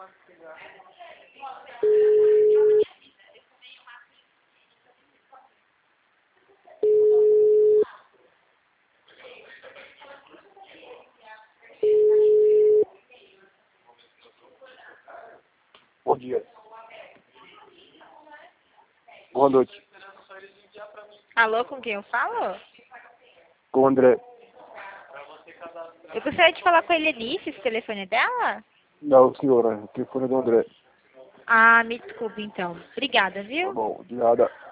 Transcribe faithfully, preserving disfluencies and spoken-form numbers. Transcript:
Bom dia. Boa noite. Alô, com quem eu falo? Com o André. Eu gostaria de falar com a Helenice, esse telefone é dela? Não, senhora. O telefone é do André. Ah, me desculpe então. Obrigada, Tá viu? bom, de nada.